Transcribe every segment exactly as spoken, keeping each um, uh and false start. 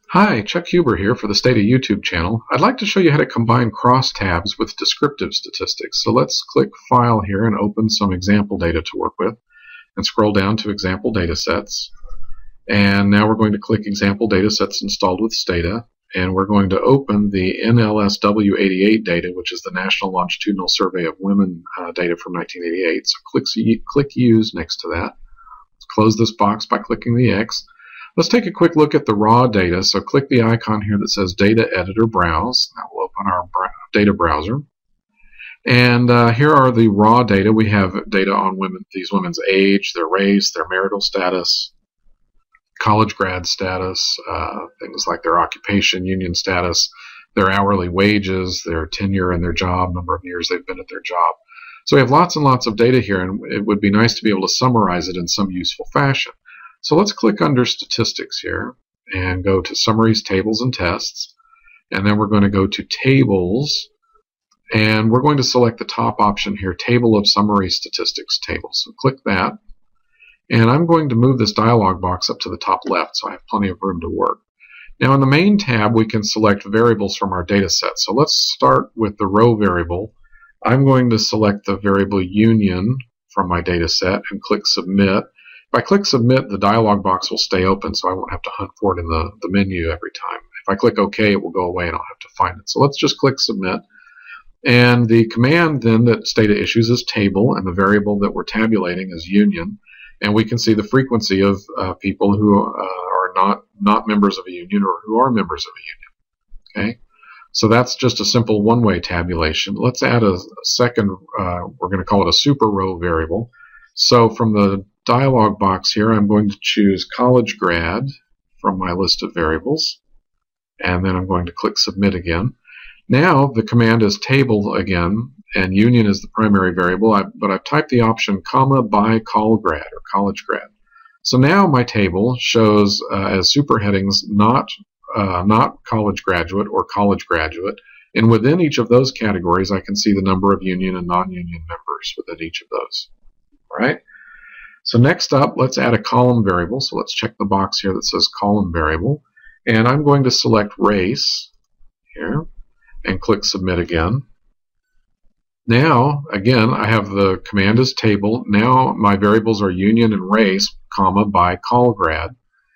Hi, Chuck Huber here for the Stata YouTube channel. I'd like to show you how to combine crosstabs with descriptive statistics. So let's click File here and open some example data to work with, and scroll down to Example Datasets. And now we're going to click Example Datasets installed with Stata, and we're going to open the N L S W eighty-eight data, which is the National Longitudinal Survey of Women uh, data from nineteen eighty-eight. So click, click Use next to that. Let's close this box by clicking the X. Let's take a quick look at the raw data. So click the icon here that says Data Editor Browse. That will open our data browser. And uh, here are the raw data. We have data on women, these women's age, their race, their marital status, college grad status, uh, things like their occupation, union status, their hourly wages, their tenure in their job, number of years they've been at their job. So we have lots and lots of data here, and it would be nice to be able to summarize it in some useful fashion. So let's click under Statistics here and go to Summaries, Tables, and Tests. And then we're going to go to Tables, and we're going to select the top option here, Table of Summary Statistics Table. So click that. And I'm going to move this dialog box up to the top left so I have plenty of room to work. Now in the main tab we can select variables from our data set. So let's start with the row variable. I'm going to select the variable Union from my data set and click Submit. If I click Submit, the dialog box will stay open, so I won't have to hunt for it in the, the menu every time. If I click OK, it will go away and I'll have to find it. So let's just click Submit. And the command then that Stata issues is table, and the variable that we're tabulating is union. And we can see the frequency of uh, people who uh, are not, not members of a union or who are members of a union. Okay? So that's just a simple one-way tabulation. Let's add a, a second, uh, we're going to call it a super row variable. So from the dialog box here, I'm going to choose college grad from my list of variables, and then I'm going to click Submit again. Now the command is table again, and union is the primary variable, I, but I've typed the option comma by call grad or college grad. So now my table shows uh, as superheadings not uh, not college graduate or college graduate, and within each of those categories I can see the number of union and non-union members within each of those. All right. So next up, let's add a column variable. So let's check the box here that says column variable. And I'm going to select race here and click Submit again. Now, again, I have the command is table. Now my variables are union and race, comma, by call grad.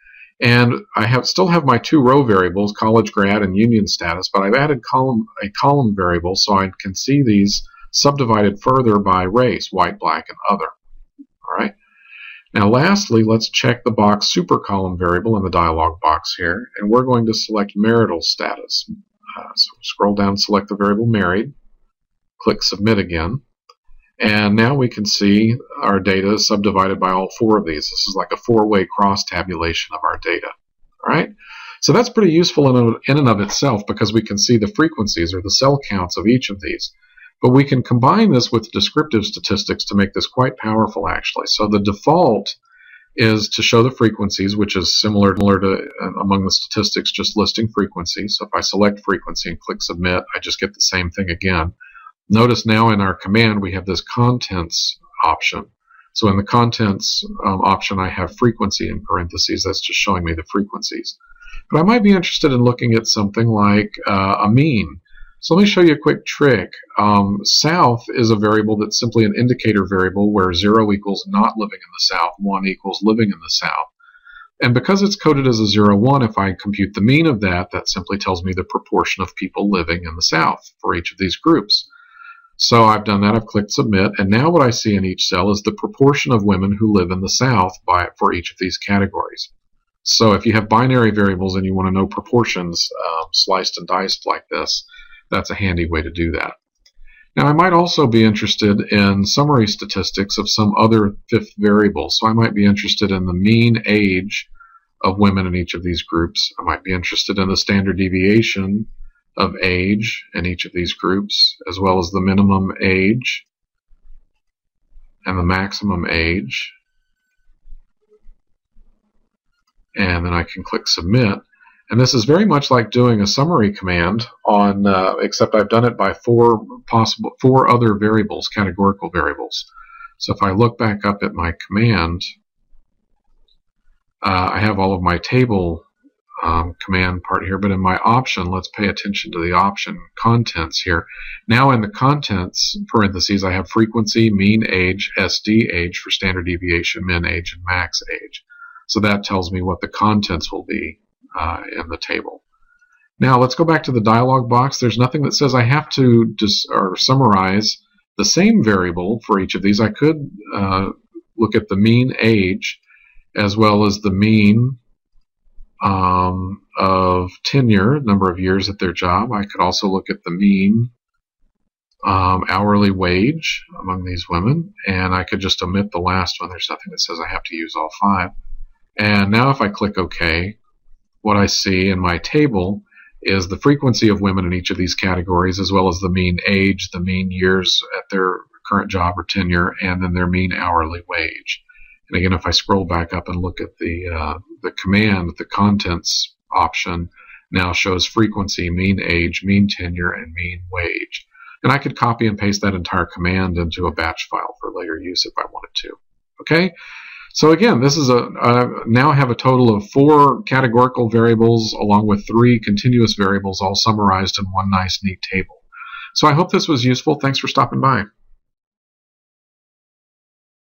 And I have still have my two row variables, college grad and union status, but I've added column a column variable so I can see these subdivided further by race, white, black, and other. All right. Now lastly, let's check the box super column variable in the dialog box here, and we're going to select marital status. Uh, so scroll down, select the variable married, click Submit again, and now we can see our data subdivided by all four of these. This is like a four-way cross tabulation of our data. All right? So that's pretty useful in, in and of itself because we can see the frequencies or the cell counts of each of these. But we can combine this with descriptive statistics to make this quite powerful, actually. So the default is to show the frequencies, which is similar to uh, among the statistics, just listing frequency. So if I select frequency and click Submit, I just get the same thing again. Notice now in our command we have this contents option. So in the contents um, option I have frequency in parentheses. That's just showing me the frequencies. But I might be interested in looking at something like uh, a mean. So let me show you a quick trick. Um, south is a variable that's simply an indicator variable where zero equals not living in the south, one equals living in the south. And because it's coded as a zero, one, if I compute the mean of that, that simply tells me the proportion of people living in the south for each of these groups. So I've done that, I've clicked Submit, and now what I see in each cell is the proportion of women who live in the south by, for each of these categories. So if you have binary variables and you want to know proportions um, sliced and diced like this, that's a handy way to do that. Now I might also be interested in summary statistics of some other fifth variable. So I might be interested in the mean age of women in each of these groups. I might be interested in the standard deviation of age in each of these groups, as well as the minimum age and the maximum age. And then I can click Submit. And this is very much like doing a summary command, on, uh, except I've done it by four possible, four other variables, categorical variables. So if I look back up at my command, uh, I have all of my table um, command part here, but in my option, let's pay attention to the option contents here. Now in the contents parentheses, I have frequency, mean age, S D age for standard deviation, min age, and max age. So that tells me what the contents will be uh, in the table. Now let's go back to the dialog box. There's nothing that says I have to dis or summarize the same variable for each of these. I could uh, look at the mean age as well as the mean um, of tenure, number of years at their job. I could also look at the mean um, hourly wage among these women, and I could just omit the last one. There's nothing that says I have to use all five. And now if I click OK, what I see in my table is the frequency of women in each of these categories, as well as the mean age, the mean years at their current job or tenure, and then their mean hourly wage. And again, if I scroll back up and look at the, uh, the command, the contents option now shows frequency, mean age, mean tenure, and mean wage. And I could copy and paste that entire command into a batch file for later use if I wanted to. Okay? So again, this is a uh, now have a total of four categorical variables along with three continuous variables all summarized in one nice neat table. So I hope this was useful. Thanks for stopping by.